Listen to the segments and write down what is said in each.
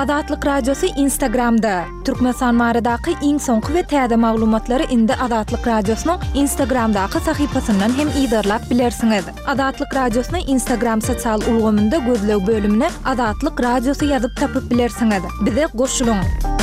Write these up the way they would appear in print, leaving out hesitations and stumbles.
Adatlyk Radiosu Instagramda. Türkmenistan maradaky iň soňky we täze maglumatlary indi Adatlyk Radiosynyň Instagramdaky sahypasyndan hem ýa-da bilersiňiz. Adatlyk Radiosynyň Instagram sosial ulgamynda gözleg bölümine Adatlyk Radiosu ýazyp tapyp bilersiňiz. Bize goşulyň.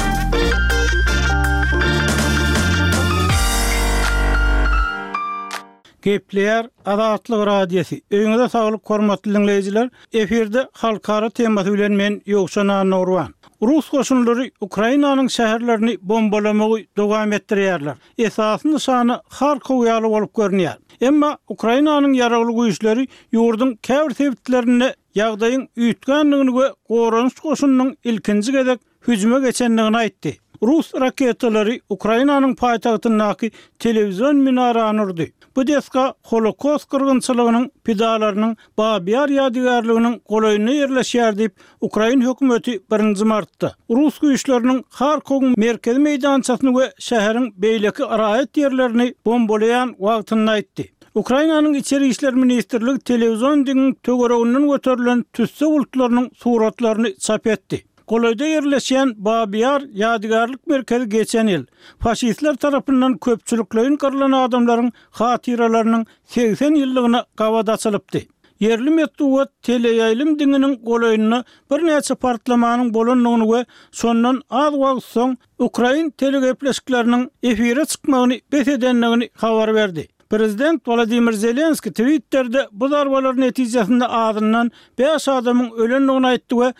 Gepler Adatlyk Radiosu. Öňüňizde saglyk hormatly dinleýijiler. Eferde halkara temasy bilen men Ýogşan Norwan. Rus goşunlary Ukrainanyň şäherlerini bombalamagy dowam etdirýärler. Esasy nişany Harkow ýaly bolup görünýär. Emma Ukrainanyň ýaragly güýçleri ýurdun käbir sebitlerini ýagdaýyň üýtgenligini we goranyş goşunynyň ilkinji gezek hüjüme geçenligini aýtdy. Rus raketalary Ukrainanyň paýtagtyndaky telewizyon minarany urdy. Bu deska Holokost kırgınçylygynyň pidalarynyň Babiar ýadygarlygynyň golaýyna ýerleşýär diýip Ukraina hökümeti 1 martda Rus güýçleriniň Harkow merkezi meýdançasyny we şäheriň beýleki araýat ýerlerini bombalaýan wagtyny aýtdy. Ukrainanyň içeri işler ministrligi telewizyon diňiň tögereginden göterilen tüsse bulutlarynyň suratlaryny çap etdi. Golaýda ýerleşýän Babiar ýadygarlyk merkezi geçen ýyl faşistler tarapyndan köpçülikleýin kırılan adamlaryň hatyralarynyň 80 ýyllygyna gawada açylypdy. Yerli medeniýet teleýaýlym diňiniň golaýyna bir näçe partlamanyň bolanlygyny we şondan az wagt soň Ukrain telegepleşikleriniň efire çykmagyny besedenligini habar berdi. Prezident Volodymyr Zelenski Twitter'de bu zarbalar netijesinde adından 5 adamın ölenligini aýtdy we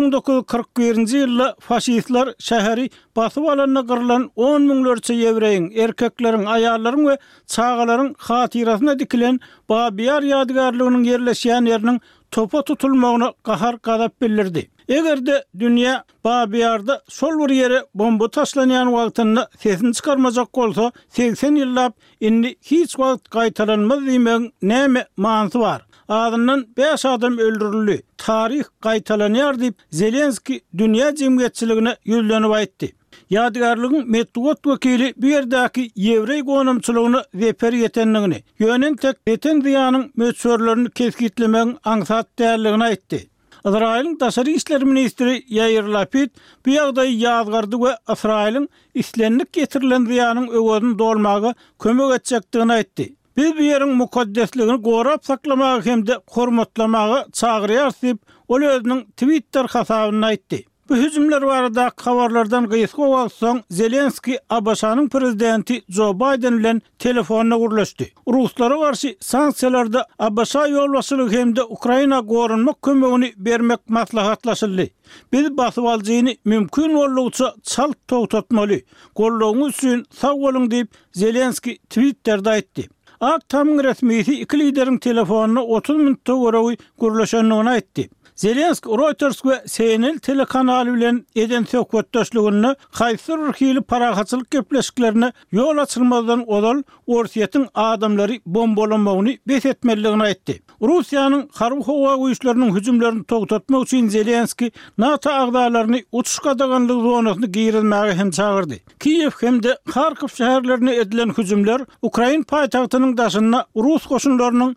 1941-nji ýylda faşistler şäheri basyp alanyna kırılan 10 miňlerçe ýewreýiň, erkekleriň, aýallaryň we çagalaryň hatyrasyna dikilen Babiar ýadygarlygynyň ýerleşýän ýeriniň topa tutulmagyna gahar gadap bildirdi. Egerde dünýä Babiarda şol bir ýere bomba taşlanýan wagtynda sesini çykarmajak bolsa 80 ýyllap indi hiç wagt gaýtaranmaz diýmek näme manysy bar? Adından 5 adam öldürildi. Tarih gaýtalanýar diýip Zelenski dünýä jemgyýetçiligine ýüzlenip aýtdy. Ýadygarlygyň medeniýet wekili bu ýerdäki ýewrey gonamçylygyny reper ýetenligini, ýönen tek eten diýanyň möçörlerini keskitlemegiň aňsat däldigini aýtdy. Izrail'in Daşary işler ministri Yair Lapid bu ýagdaýy ýazgardy we Israil'in islenlik getirilen diýanyň öwedini dolmagy kömek etjekdigini aýtdy. Biz bu ýeriň mukaddesligini gorap saklamagy hemde hormatlamagy çagyrýar diýip ol özüniň Twitter hasabyna aýtdy. Bu hüjümler barada habarlardan gysga bolsaň Zelenski Abaşanyň prezidenti Joe Biden bilen telefonda gurlaşdy. Ruslara garşy sanksiýalarda Abaşa ýolbaşçylygy hemde Ukraina gorunmak kömegini bermek maslahatlaşyldy. Biz basyp aljagyny mümkin bolýança çalt togtatmaly. Gollagyňyz üçin sag bolun diýip Zelenski Twitterda aýtdy. Aktamyň resmiýeti iki lideriň telefonuny 30 minutda gorawy gurlaşanyny aýtdy. Zelenski Reuters we CNN telekanaly bilen eden söhbetdeşligini haýsy bir hili parahatçylyk gepleşiklerini ýol açylmazdan odal Orsiýetiň adamlary bombalamagyny besetmeligini aýtdy. Russiýanyň harby howa güýçleriniň hüjümlerini togtatmak üçin Zelenski NATO agdalaryny uçuş gadaganlyk zonasyny giýirmäge hem çagyrdy. Kiýew hemde Harkow şäherlerine edilen hüjümler Ukraina paýtagtynyň daşyna Rus goşunlarynyň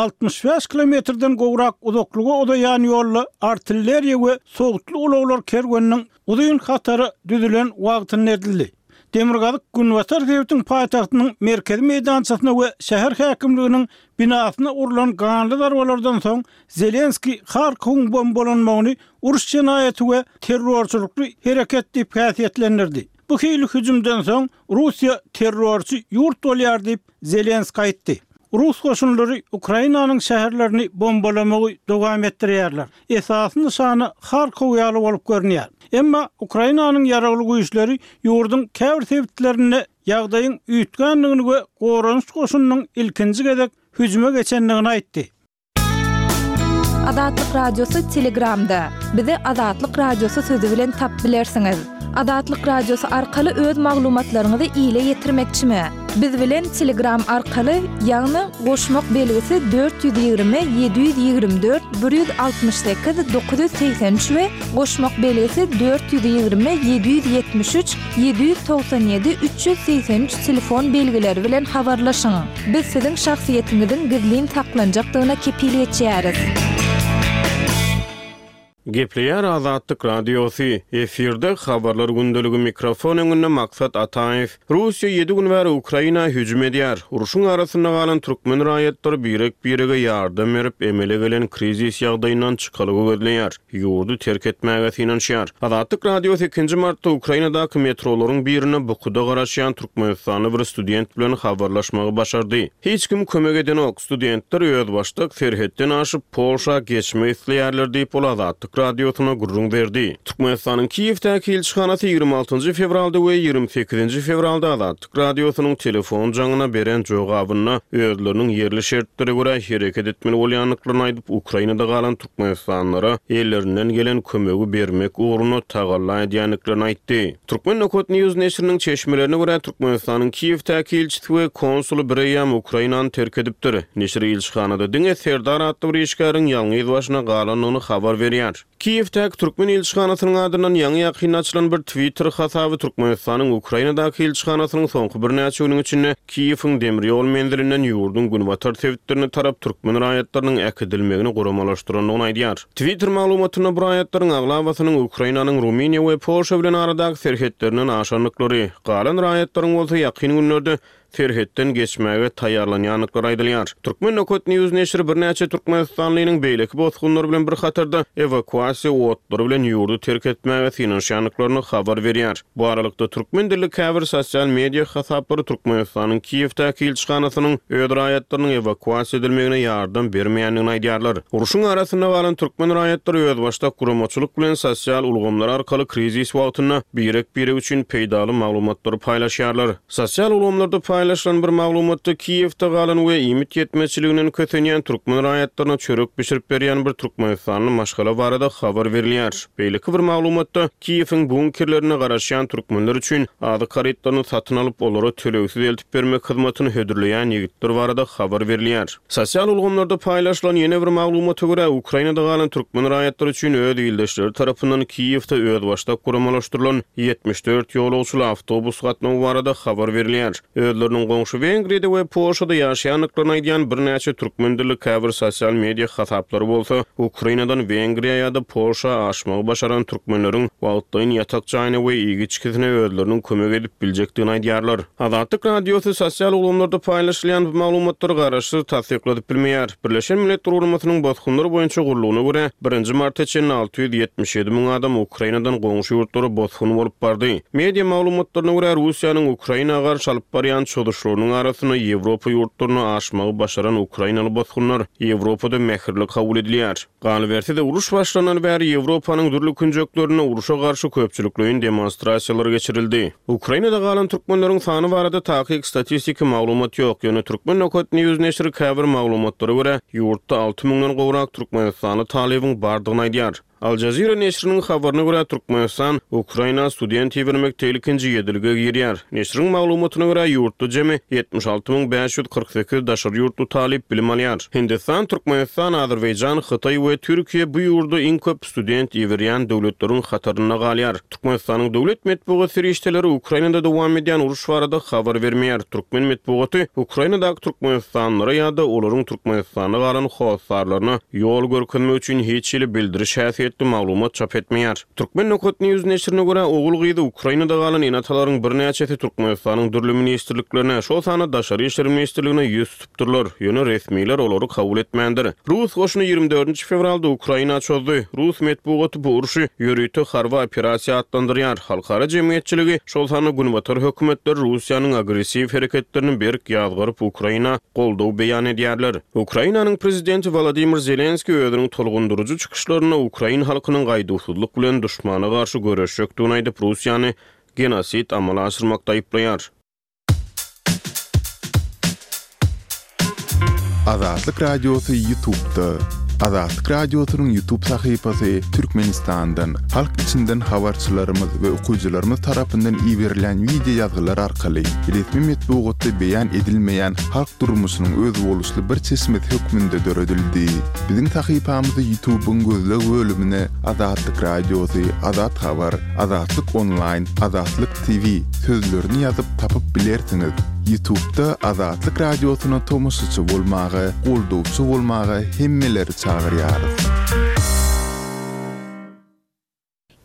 65 kilometrden gowrak uzaklyga odaýan ýolly artilleriýa we sowutly ulaglar kergeniniň uzaýyn hatary düzülen wagtyny edildi. Demirgazyk Günwatar Dewletiň paýtagtynyň merkezi meýdançasyna we şäher häkimliginiň binasyna urulan ganly zarbalardan soň Zelenski Harkow bombalanmagyny uruş jenaýaty we terrorçylykly hereket diýip häsiýetlendirdi. Bu hili hüjümden soň Russiýa terrorçy ýurt bolýar diýip Zelenski aýtdy. Rus goşunlary Ukrainanyň şäherlerini bombalamagy dowam etdirýärler. Esasy nişany Harkow ýaly bolup görünýär. Emma Ukrainanyň ýaragly güýçleri ýurdun käbir sebitlerini ýagdaýyň üýtgenligini we goranyş goşunynyň ilkinji gezek hüjüme geçenligini aýtdy. Adatlyk Radiosu Telegramda. Bizi Adatlyk Radiosu sözü bilen tap bilersiňiz. Adatlyk Radiosu arkaly öz maglumatlaryňyzy ýyla ýetirmekçimi? Biz bilen Telegram arkaly ýagny goşmak belgisi 420 724 168 983 we goşmak belgisi 420 773 797 383 telefon belgileri bilen habarlaşyň. Biz siziň şahsiýetiňizin gizlin taklanjakdygyna kepil etýäris. Gepleýär Azatlyk Radiosu efirde habarlar gündöligi mikrofon öňünde Maksat Ataev. Russiýa 7 gün bäri Ukraina hüjüm edýär. Uruşyň arasynda galan türkmen raýatlary birek-birege ýardam berip emele gelen krizis ýagdaýyndan çykalygy gözleýär. Ýurdu terk etmäge finansiýar. Azatlyk Radiosu 2 martda Ukrainadaky metrolaryň birine bukuda garaşýan türkmenistany bir student bilen habarlaşmagy başardy. Hiç kim kömek edenok studentler öz başlyk serhetden aşyp Polşa geçme isleýärler diýip Azatlyk Radiosuna gurrun berdi. Türkmenistanyň Kiýewdäki elçixanasy 26 fevralda we 28 fevralda Azatlyk Radiosynyň telefon jaňyna beren jogabyna özleriniň yerli şertleri görä hereket etmeli bolýanlyklaryny aýdyp Ukrainada galan türkmenistanlara ellerinden gelen kömegi bermek uğruna tagalla edýänliklaryny aýtdy. Türkmen Nokot News neşriniň çeşmelerine görä Türkmenistanyň Kiýewdäki elçisi we konsulu Breyam Ukrainany terk edipdir. Neşr elçixanada diňe Serdar atly bir işgäriň ýalňyz başyna galanyny habar berýär. Kiýewdäki Türkmen elçixanasynyň adyndan ýaňy ýakyn açylan bir Twitter hasaby Türkmenistanyň Ukrainadaky elçixanasynyň soňky bir näçe güniň içinde Kiýewiň demir ýol mendilinden ýurdun günbatar tewitlerini tarap türkmen raýatlarynyň äkidilmegini goramalaşdyranlygyny aýdýar. Twitter maglumatyna bu raýatlaryň aglabasynyň Ukrainanyň Ruminiýa we Polşa bilen aradaky serhetleriniň aşanlyklary, galan raýatlaryň bolsa ýakyn günlerde serhetden geçmäge taýýarlanýanlyklary aýdylýar. Türkmen Nokot News neşri bir näçe türkmenistanlynyň beýleki bozgunlary bilen bir hatarda evakuasiýa otlary bilen ýurdu terk etmäge finansiýanlyklaryny habar berýär. Bu aralykda türkmen dilli käbir sosial media hasaplary Türkmenistanyň Kiýewdäki elçixanasynyň öz raýatlarynyň evakuasiýa edilmegine ýardam bermeýänligini aýdýarlar. Uruşyň arasynda galan türkmen raýatlary öz başda guramaçylyk bilen sosial ulgamlar arkaly krizis wagtyna birek-biri üçin peýdaly maglumatlary paýlaşýarlar. Sosial ulgamlarda paylaşılan bir maglumatda Kiýewde galan we imit yetmeçiliginiň kötenýän türkmen raýatlaryna çörek pişirip berýän bir türkmenistanly maşgala barada habar berilýär. Beýleki bir maglumatda Kiýewiň bunkerlerine garaşýan türkmenler üçin ady karetlaryny satyn alyp olary tölegsiz eltip bermek hyzmatyny hödürleýän ýigitler barada habar berilýär. Sosial ulgamlarda paýlaşylan ýene bir maglumata görä Ukrainada galan türkmen raýatlary üçin öz ildeşleri tarapyndan Kiýewde öz başda guramalaşdyrylan 74 ýolagçyly awtobus gatnawy barada habar berilýär. Özleriniň goňşy Wengriýede we Polşada ýaşaýanlyklaryny aýdýan bir näçe türkmen dilli käbir sosial media hasaplary bolsa, Ukrainadan Wengriýa ýa-da Polşa aşmagy başaran türkmenleriň wagtdaýyn ýatak jaýyna we igiçkisine özleriniň kömek edip biljekdigini aýdýarlar. Azatlyk Radiosu sosial ulgamlarda paýlaşylan bu maglumatlary garaşy tasdiqlap bilmeýär. Birleşen Milletler Guramasynyň bozgunlary boýunça gurulugyna görä 1 mart üçin 677 000 adam Ukrainadan goňşy ýurtlary bozgun bolup bardy. Media maglumatlaryna görä Russiýanyň Ukrainaga garşy alyp barýan çoduşlarynyň arasyna Ýewropa ýurtlaryny aşmagy başaran Ukrainaly bozgunlar Ýewropada mehirli kabul edilýär. Galibertide uruş başlanan bäri Ýewropanyň dürli künjeklerine uruşa garşy köpçülikliň demonstrasiýalary geçirildi. Ukrainada galan türkmenleriň sany barada takyk statistik maglumat ýok. Ýöne Türkmen Nokot News neşri käbir maglumatlary görä ýurtda 6 000-den gowrak türkmenistanly talibiň bardygyny aýdýar. Al Jazeera neşriniň habaryna görä Türkmenistan Ukraina student ýetirmek tehlikinji ýedilge girýär. Neşriň maglumatyna görä ýurtda jemi 76.548 daşary ýurtly talip bilim alýar. Hindistan, Türkmenistan, Azerbaýjan, Hytaý we Türkiýe bu ýurda iň köp student ýetirýän döwletleriň hataryna galýar. Türkmenistanyň döwlet medeniýet serişdeleri Ukrainada dowam edýän uruş barada habar bermeýär. Türkmen medeniýeti Ukrainadaky türkmenistanlara ýa-da olaryň Türkmenistana galan howsarlaryna ýol görkezmek üçin hiç ýyly bildiriş maglumat çap etmeýär. Türkmen Nokot News neşrine görä ogul gyzy Ukrainada galan enatalaryň bir näçesi Türkmenistanyň dürli ministrliklerine, şol sana daşary işler ministrligine ýüz tutupdyrlar. Ýöne resmiler olary kabul etmändir. Rus goşuny 24 fevralda Ukraina çözdi. Rus medeniýeti bu uruşy ýörüýte harba operasiýa adlandyrýar. Halkara jemgyýetçiligi şol sana günbatar hökümetler Russiýanyň agressiw hereketlerini berk ýazgyryp Ukraina goldaw beýan edýärler. Ukrainanyň prezidenti Volodymyr Zelenski özüniň tolgundurucu çykyşlaryna Ukraina halkynyň gaýdysızlyk bilen düşmana garşy görüşjekdigini aýdyp Russiýany genosit amala aşyrmakda aýplaýar. Azatlyk Radiosu YouTube'da. Azatlyk Radiosynyň YouTube sahypasy Türkmenistandan, halk içinden habarçylarymyz we okuwçylarymyz tarapyndan ýiberilen video ýazgylar arkaly resmi medeniýetde beýan edilmeýän halk durmuşynyň öz boluşly bir çeşmet hökmünde döredildi. Biziň sahypamyzda YouTube'un gözleg bölümine Azatlyk Radiosu, Azat Habar, Azatlyk Online, Azatlyk TV sözlerini ýazyp tapyp bilersiňiz. YouTube'da Azatlyk Radiosyna tomoşçy bolmagy, goldowçy bolmagy hemmeleri çağırýarys.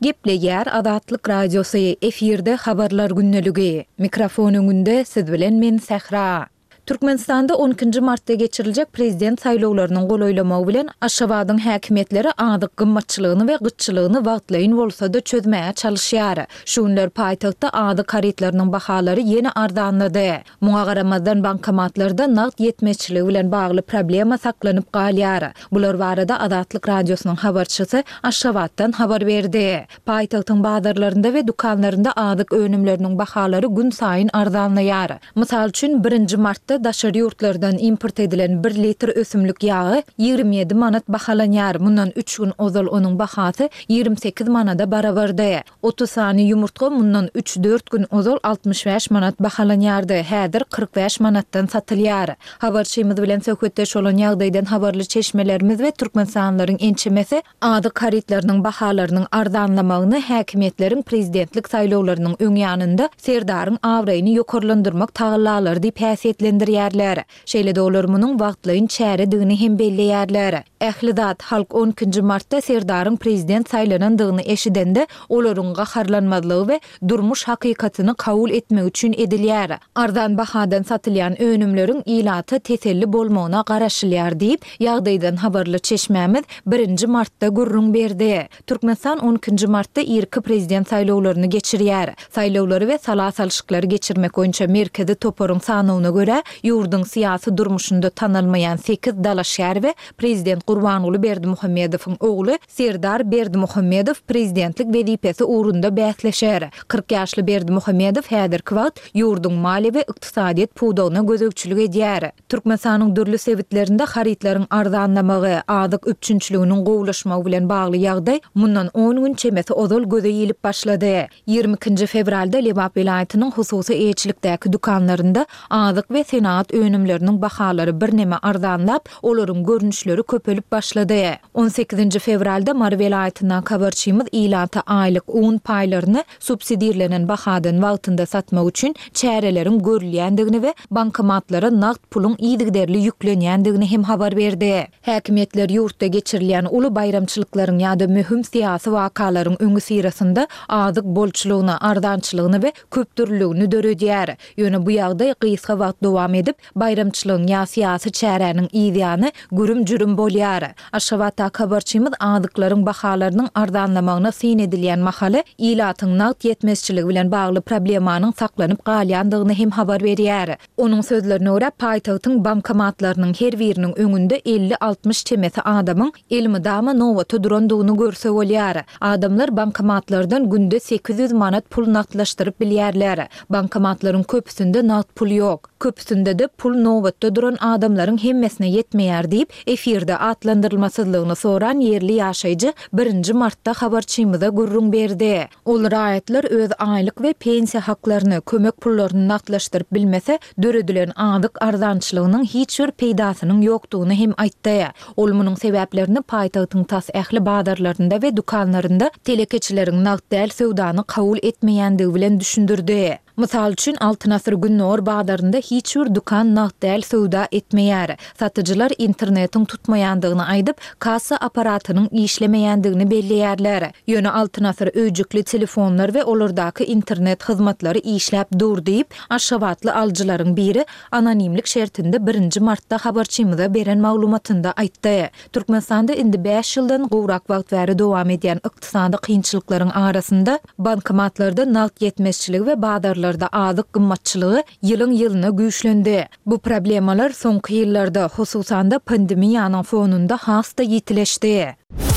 Gepleýär Azatlyk Radiosu efirde habarlar günneligi. Mikrofon öňünde siz bilen men Sehra. Türkmenistanda 12 martda geçiriljek prezident saýlawlarynyň golaýlamagy bilen Aşgabatyň häkimetleri adyk gymmatçylygyny we gytçylygyny wagtlaýyn bolsa-da çözmäge çalyşýar. Şunlar paýtagtda adyk karetlarynyň bahalary ýene ardanlady. Muňa garamazdan bankomatlarda nagt ýetmeçiligi bilen bagly problema saklanyp galýar. Bular barada Azatlyk Radiosynyň habarçysy Aşgabatdan habar berdi. Paýtagtyň bazarlarynda we dukanlarynda adyk önümleriniň bahalary gün saýyn ardanlaýar. Mysal üçin 1 martda daşary ýurtlardan import edilen 1 litr ösümlik ýagy 27 manat bahalanýar. Mundan 3 gün ozal onuň bahasy 28 manada barabardy. 30 sany ýumurtga mundan 3-4 gün ozal 65 manat bahalanýardy. Häzir 45 manatdan satylýar. Habarçymyz bilen söhbetdeş bolan ýagdaýdan habarly çeşmelerimiz we türkmenistanylaryň ençemesi adyk karetlarynyň bahalarynyň ardanlamagyny häkimetleriň prezidentlik saýlawlarynyň öňýanynda serdaryň awraýyny ýokarlandyrmak taýlanlar diýip häsiýetlendirýärler. Şeýle de olar munyň wagtlaýyn çäredigini hem belleýärler. Ähli-zat halk 12 martda serdaryň prezident saýlanandygyny eşidende olaryň gaharlanmadygy we durmuş hakykatyny kabul etmek üçin edilýär. Ardan bahadan satylýan önümleriň ilaty teselli bolmagyna garaşylýar diýip ýagdaýdan habarly çeşmämiz 1 martda gurrun berdi. Türkmenistan 12 martda irki prezident saýlawlaryny geçirýär. Saýlawlary we salasalşyklary geçirmek boýunça merkezi toparyň sanawyna göre ýurdun syýasy durmuşynda tanylmaýan 8 dalaşýar we prezident Gurbanuly Berdimuhammedowyň ogly Serdar Berdimuhammedow prezidentlik wezipesi uğrunda bäsleşär. 40 ýaşly Berdimuhammedow häzirki wagt ýurdun mali we ykdysadyýet puwdagyna gözegçilik edýär. Türkmenistanyň dürli sebitlerinde haritlaryň ardanlamagy, adyk öpçünçiliginiň gowlaşmagy bilen bagly ýagdaý mundan 10 gün çemesi ozal göze ýelip başlady. 22 fevralda Lebap vilayatynyň hususy eýçilikdäki dukanlarynda adyk we senat önümleriniň bahalary birneme ardanlap, olaryň görnüşleri köpelip başlady. 18 fevralda Mar vilayatyna habarçymyz ilata aýlyk un paýlaryny subsidiýelenen bahadan wagtynda satmak üçin çäreleriň görülýändigini we bankomatlara nagt pulun ýygyderli ýüklenýändigini hem habar berdi. Häkimetler ýurtda geçirilýän uly bayramçylyklaryň ýa-da mühim siýasy wakalaryň öňü sirasynda adyk bolçylygyny, ardançylygyny we köpdürlügini döredýär. Ýöne bu ýagdaý gysga wagt dowam edip, bayramçylygyň ýa siýasy çäreniň ýygyny gürüm-jürüm bolýar. Aşgabatda habarçymyz adyklaryň bahalarynyň ardanlamagyna syn edilýän mahaly ilatyň nagt ýetmezçiligi bilen bagly problemanyň saklanyp galýandygyny hem habar berýär. Onuň sözlerine görä paýtagtyň bankomatlarynyň her biriniň öňünde 50-60 çemesi adamyň elmidama nowata durandygyny görse bolýar. Adamlar bankomatlardan günde 800 manat pul nagtlaşdyryp bilýärler. Bankomatlaryň köpüsinde nagt pul ýok. Köpüsinde de pul nowatda duran adamlaryň hemmesine ýetmeýär diýip efirde atlandyrylmasydlygyny soran yerli ýaşaýjy 1 martda habarçymyza gurrun berdi. Ol raýatlar öz aýlyk we pensiýa haklaryny, kömek pullaryny nagtlaşdyryp bilmese, döredilen adyk ardançylygynyň hiç bir peýdasynyň ýokdugyny hem aýtdy. Ol munyň sebäplerini paýtagtyň tas ähli bazarlarynda we dukanlarynda telekeçileriň nagt däl sowdany kabul etmeýändigi bilen düşündirdi. Mysal üçin Altynasır Günnor bazarynda hiç bir dukan nagt däl sowda etmeýär. Satyjylar internetiň tutmaýandygyny aýdyp, kassa aparatynyň işlemeýändigini belleýärler. Ýöne Altynasır öýjükli telefonlar we olardaky internet hyzmatlary işläp dur diýip, Aşgabatly aljylaryň biri anonimlik şertinde 1 martda habarçymyza beren maglumatynda aýtdy. Türkmenistanda indi 5 ýyldan gowrak wagt bäri dowam edýän ykdysady kynçylyklaryň arasynda bankomatlarda nagt ýetmezçiligi we bazarlarda adyk gymmatçylygy ýylyň-ýylyna güýçlendi. Bu problemalar soňky ýyllarda, hususan da pandemiýanyň fonunda hasta ýetileşdi.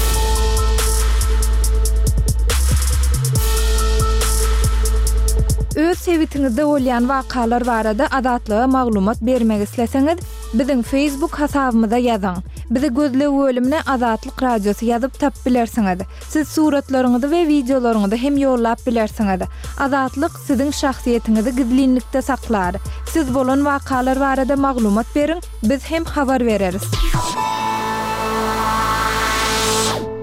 Öz sebitiňizde bolýan wakalar barada adatlyga maglumat bermek isleseňiz, biziň Facebook hasabymyza ýazyň. Bizi gözle bölümine Azatlyk Radiosu ýazyp tap bilersiňiz. Siz suratlaryňyzy we videolaryňyzy hem ýollap bilersiňiz. Azatlyk siziň şahsiýetiňizi gizlinlikde saklar. Siz bolan wakalar barada maglumat beriň, biz hem habar bereriz.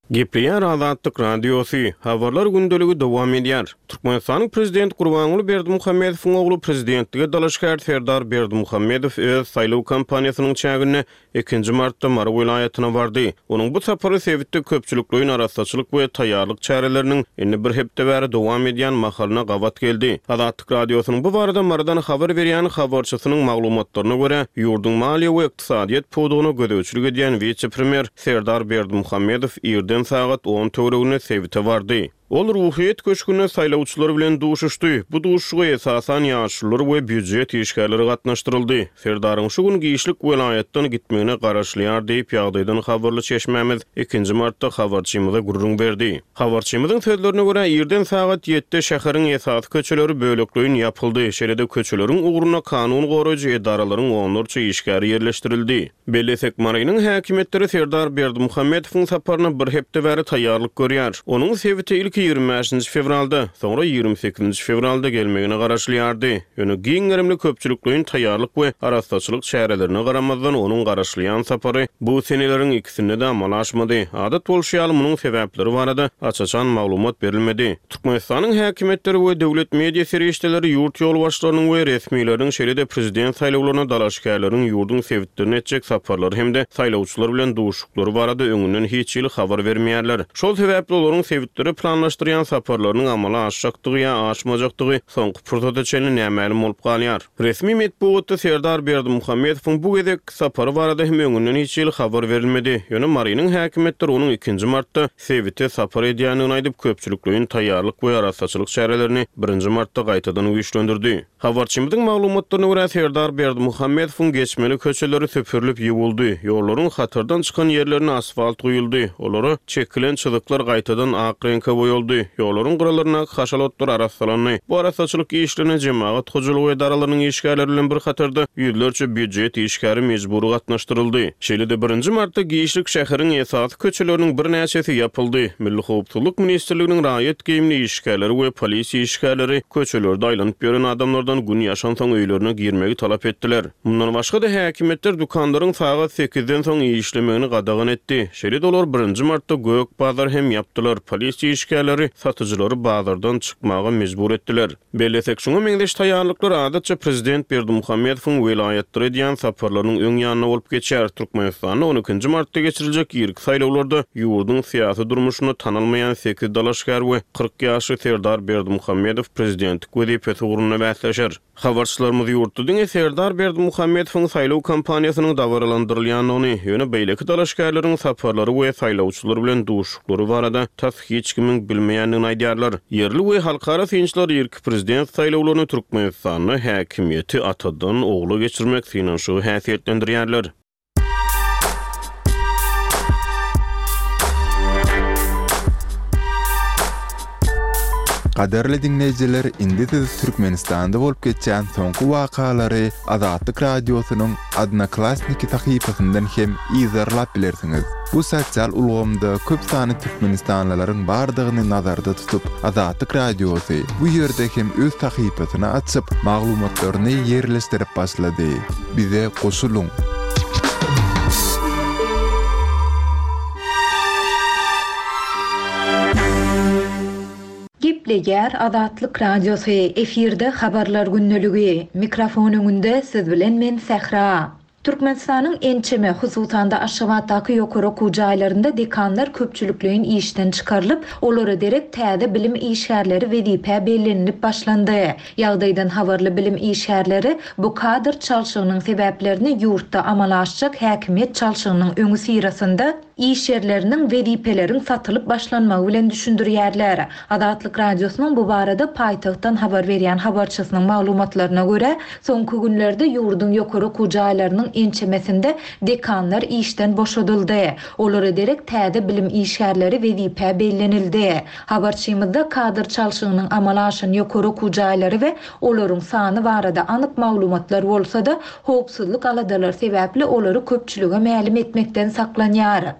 Gepleýär Azatlyk Radiosu habarlar gündöligi dowam edýär. Türkmenistanyň prezident Gurbanuly Berdimuhammedowyň ogly prezidentlige dalaşgär Serdar Berdimuhammedow öz saýlaw kampaniýasynyň çägine 2 martda Mara vilayatyna bardy. Onuň bu sapary sebäpli köpçülikliň arasaçylyk we taýýarlyk çäreleriniň indi bir hepde bäri dowam edýän mahalyna gawat geldi. Azatlyk Radiosynyň bu barada Maradan habar berýän habarçysynyň maglumatlaryna görä, ýurdun maliýe we ykdysadyýet pudugyny gödäwçilik edýän vice-premier Serdar Berdimuhammedow ýerden sagat 10 töwregine sebite bardy. Ol ruhiyet köşküne saýlawçylar bilen duşuşdy. Bu duşuşga esasan ýaşlylar we büdjet işgärleri gatnaşdyryldy. Serdaryň şu gün giýişlik welayatdan gitmegine garaşlýar diýip ýagdaýdan habarly çeşmämiz 2 martda habarçymyza gurrun berdi. Habarçymyzyň sözlerine görä ýerden sagat 7-de şäheriň esasy köçeleri bölekliň ýapyldy. Şeride köçeleriň ugruna kanun goraýjy edaralaryň 10 işgäri ýerleşdirildi. Bellesek Maraýynyň häkimetleri Serdar Berdimuhammedowyň saparyna bir hepde bäri taýýarlyk görýär. Onuň sebiti 25 fevralda, sonra 28 fevralda gelmegine garaşlýardy. Ýöne giň önemli köpçülikliň taýýarlyk we arasaçylyk şäherlerine garamazdan onuň garaşlýan sapary bu seneleriň ikisinde de amal aşmady. Adat bolşýaly munyň sebäpleri barada açaçan maglumat berilmedi. Türkmenistanyň häkimetleri we döwlet media serişdeleri ýurt ýolbaşçylarynyň we resmiýetleriniň şeride prezident saýlawlaryna dalaşgärleriň ýurdun sebitlerini etjek saparlary hemde saýlawçylar bilen duşuklary barada öňünden hiç ýyl habar bermeýärler. Şol sebäpli olaryň sebitleri planlaşdyrýan saparlarynyň amala aşjakdygy ýa aşmajakdygy soňky pursatda çenli nämälim bolup galýar. Resmi medeniýetde Serdar Berdimuhammedowyň bu gezek sapary barada hem öňünden hiç ýyl habar berilmedi. Ýöne Maraýynyň häkimetleri onuň 2 martda sebite sapar edýäniňi aýdyp köpçülikliň taýýarlyk we arasaçylyk şäherlerini 1 martda gaýtadan güýçlendirdi. Habarçymyzyň maglumatlaryna görä Serdar Berdimuhammedowyň geçmeli köçeleri söpürilip ýuwuldy. Ýollaryň hatyrdan çykan ýerlerine asfalt goýuldy. Olary çekilen çyzyklar gaýtadan ak reňke boýuldy. Ýollaryň gyralaryna haşalotlar arasalandy. Bu arasaçylyk işlerine jemaat hojalygy edaralarının işgärleri bilen bir hatarda ýüzlerçe büdjet işgäri mejburi gatnaşdyryldy. Şeýle-de 1 martda giýişlik şäheriň esasy köçeleriniň bir näçesi ýapyldy. Milli howpsuzlyk ministrliginiň raýat geyimli işgärleri we polisiýa işgärleri köçelerde aýlanyp ýören adamlardan gün ýaşansaň öýlerine girmegi talap etdiler. Mundan başga da häkimetler dukanlaryň sagat 8-den soň işlemegini gadagan etdi. Şeýle-de olar 1 martda gök bazar hem ýapdylar. Polisiýa işgärleri satyjylary bazardan çykmaga mejbur etdiler. Bellesek şuňa meňdeş taýýarlyklar adatça prezident Berdimuhammedowyň welayatlara edýän saparlarynyň öň ýanyna bolup geçýär. Türkmenistanda 12 martda geçiriljek ýerki saýlawlarda ýurdun syýasy durmuşyny tanalmaýan 8 dalaşgär we 40 ýaşly Serdar Berdimuhammedow prezidentlik wezipesi ugruna bäsleşer. Habarçylarymyz ýurtdyň Serdar Berdimuhammedowyň saýlaw kampaniýasynyň dawralandyrylýanyny, ýöne beýleki dalaşgärleriň saparlary we saýlawçylar bilen duşuklary barada tas hiç kimiň bilmeýändigini aýdýarlar. Yerli we halkara synçylar ýerki prezident saýlawlaryny Türkmenistanyň häkimiýeti atadan ogly geçirmek finanşy häsiýetlendirýärler. Qaderli dinleyijiler, indi siz Türkmenistanda bolup geçen soňky wakalary Azatlyk Radiosynyň Odnoklassniki sahypasyndan hem izarlap bilersiňiz. Bu sosial ulgamda köp sany Türkmenistanlylaryň bardygyny nazarda tutup, Azatlyk Radiosy bu ýerde hem öz sahypasyny açyp, maglumatlaryny ýerleşdirip başlady. Bize goşuluň. Gepleýär Azatlyk Radiosu efirde habarlar günneligi. Mikrofon öňünde siz bilen men Sehra. Türkmenistanyň ençeme hususanda Aşgabatdaky ýokary okuw jaýlarynda dekanlar köpçülikliň işden çykarylyp, olary derek täze bilim işgärleri wezipe bellenip başlandy. Ýagdaýdan habarly bilim işgärleri bu kadr çalşygynyň sebäplerini ýurtda amala aşjak häkimiýet çalşygynyň öňü sirasynda iş yerlerinin wezipelerin satylyp başlanmagy bilen düşündirýärler. Azatlyk Radiosynyň bu barada paýtagtdan habar berýän habarçysynyň maglumatlaryna görä, soňky günlerde ýurdun ýokary okuw jaýlarynyň ençemesinde dekanlar işden boşadyldy. Olary derek täze bilim işgärleri wezipe bellenildi. Habarçymyzda kadr çalşygynyň amala aşan ýokary okuw jaýlary we olaryň sany barada anyk maglumatlar bolsa da howpsuzlyk aladalar sebäpli olary köpçülüge mälim etmekden saklanýar.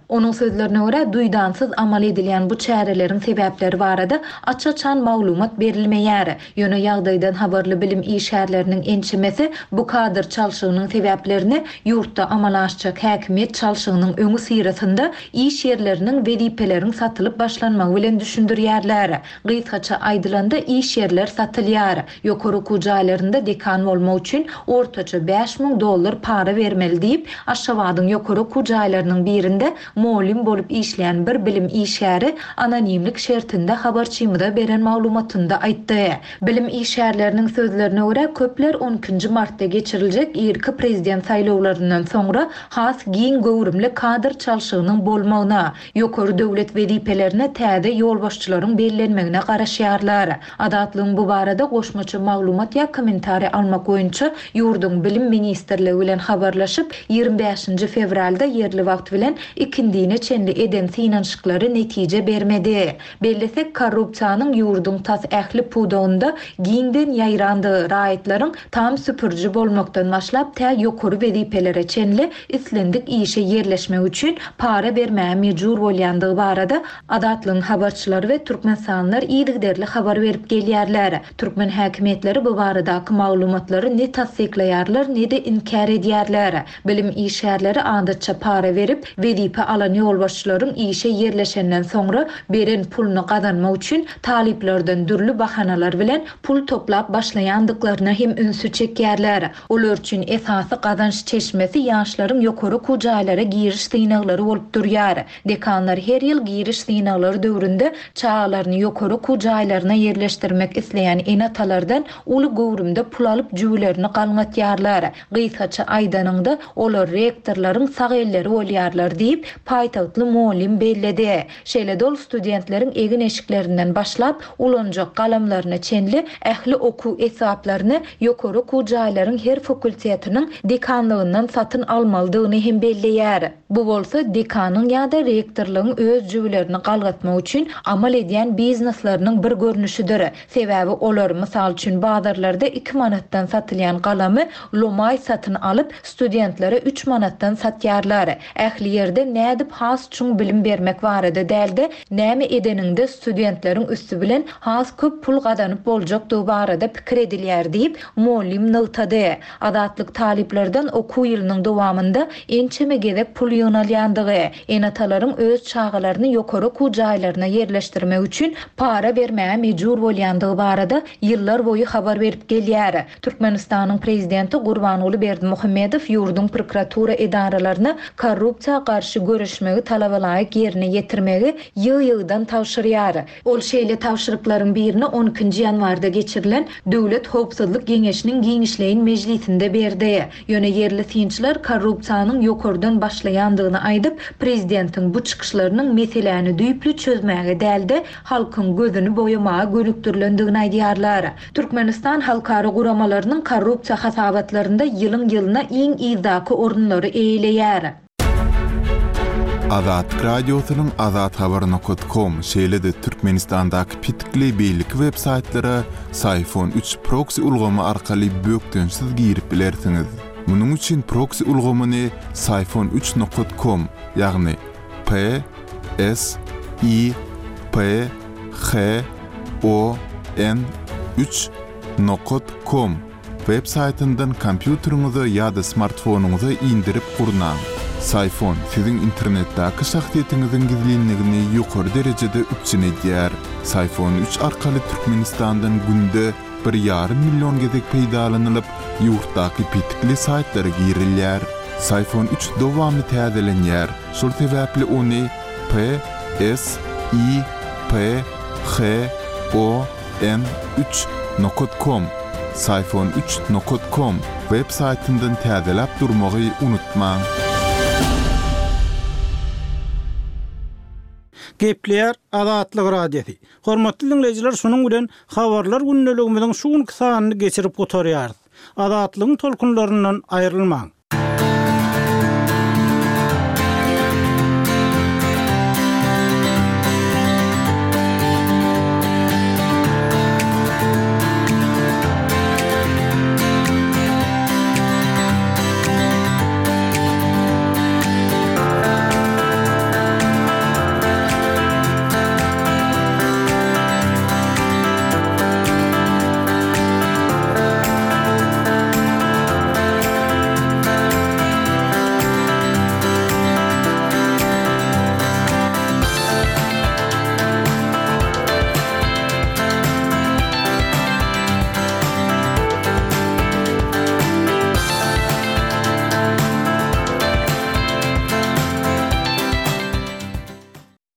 Onun sözlerine göre duydansız amal edilen bu çärelerin sebäpleri barada açıçan maglumat berilmeýär. Ýöne ýagdaýdan habarly bilim işgärleriniň ençemesi bu kadr çalşygynyň sebäplerini ýurtda amalaşjak häkimiýet çalşygynyň öňü syrasynda iş ýerleriniň wezipeleriň satylyp başlanmagy bilen düşündirýärler. Gysgaça aýdylanda iş ýerler satylýar. Ýokary okuw jaýlarynda dekan bolmak üçin ortaça $5.000 para bermeli diýip Aşgabatyň ýokary okuw jaýlarynyň birinde molim bolup işleýän bir bilim işgäri anonimlik şertinde habarçymyda beren maglumatynda aýtdy. Bilim işgärleriniň sözlerine görä köpler 12 martda geçiriljek irki prezident saýlawlaryndan soňra has giň gowrumly kadr çalşygynyň bolmagyna, ýokary döwlet wezipelerine täze ýolbaşçylaryň bellenmegine garaşýarlar. Adatlygyň bu barada goşmaçy maglumat ýa kommentari almak boýunça ýurdun bilim ministrligi bilen habarlaşyp 25 fevralda yerli wagt bilen ikindine çenli eden synanşyklary netije bermedi. Bellesek korrupsiýanyň ýurdun tas ähli pudagynda giňden ýaýrandygy raýatlaryň tam süpürji bolmakdan başlap tä ýokary wezipelere çenli islendik işe yerleşmek üçin para bermäge mejbur bolýandygy barada adatlygyň habarçylary we türkmenstanlar ýygyderli habar berip gelýärler. Türkmen häkimetleri bu baradaky maglumatlary ne tasdiklaýarlar ne de inkar edýärler. Bilim işgärleri adatça para berip wezipe alan ýolbaşçylaryň işe yerleşenden soňra beren pulny gazanmak üçin taliplerden dürli bahanalar bilen pul toplap başlaýandyklaryna hem ünsü çekýärler. Olar üçin esasy gazanç çeşmesi ýaşlaryň ýokary okuw jaýlara giriş synaglary bolup durýar. Dekanlar her ýyl giriş synaglary döwründe çağalaryny ýokary okuw jaýlaryna yerleşdirmek isleýän enatalardan uly gowrumda pul alyp jüwlerini galňatýarlar. Gysgaça aýdanyňda olar rektorlaryň sag elleri bolýarlar diýip paýtagtly molim belledi. Şeýle dol studentleriň egin eşiklerinden başlap ulanjak galamlaryna çenli ähli okuw esaplaryny ýokary okuw jaýlaryň her fakultetiniň dekanlygyndan satyn almalydygyny hem belleýär. Bu bolsa dekanyň ýa-da rektorlygyň öz jüwlerini galgatmak üçin amal edýän bizneslarynyň bir görnüşidir. Sebäbi olar mysal üçin bazarlarda 2 manatdan satylýan galamy lomay satyn alyp studentlere 3 manatdan satýarlar. Ähli ýerde nädip has üçin bilim bermek barada däldi, näme edeninde studentleriň üstü bilen has köp pul gazanyp boljakdygy barada pikir edilýär diýip molim nyltady. Adatlyk taliplerden okuw ýylynyň dowamında ençeme gezek pul ýönelýändygy, enatalaryň öz çağalaryny ýokary okuw jaýlaryna yerleşdirmek üçin para bermäge mejbur bolýandygy barada ýyllar boyu habar berip gelýär. Türkmenistanyň prezidenti Gurbanuly Berdimuhammedow ýurdun prokuratura edaralaryna korrupsiýa garşy görüşmegi talabalaýyk ýerine ýetirmegi ýygy-ýygydan tawşyrýar. Ol şeýle tawşyryklaryň birini 12 ýanwarda geçirilen Döwlet Howpsuzlyk Geňeşiniň giňişleýin mejlisinde berdi. Ýöne yerli synçylar korrupsiýanyň ýokardan başlaýandygyny aýdyp, prezidentiň bu çykyşlarynyň meseleni düýpli çözmäge däldi, halkyň gözüni boýamaga gönükdirilendigini aýdýarlar. Türkmenistan halkara guramalarynyň korrupsiýa hasabatlarynda ýylyň ýylyna iň izdaky orunlary eýleýär. Azat Radiosynyň azathabar.com şeýle-de Türkmenistandaky pitikli beýlik websaytlara Sayfon 3 proxy ulgamy arkaly bökdönsiz girip bilersiňiz. Munyň üçin proxy ulgamyny sayfon3.com ýagny p s i p h o n 3.com websaytyndan kompýuteriňize ýa-da smartfonuňyza indirip gurnaň. Sayfon siziň internetdäki şahsiýetiňiziň gizlinligini ýokary derejede üçin edýär. Sayfon 3 arkaly Türkmenistandan günde 1,5 milyon gezek peýdalanylyp, ýurtdaky pitikli saytlara girilýär. Sayfon 3 dowamly täzelenýär. Şol sebäpli ony p s i p h o n 3.com sayfon3.com websaytyndan täzelep durmagy unutmaň. Gepler Azatlyk Radiosu. Hormatly dinleyijiler, şunuň bilen habarlar günneligimiziň şu sanyny geçirip gotarýarys. Azatlygyň tolkunlaryndan aýrylmaň.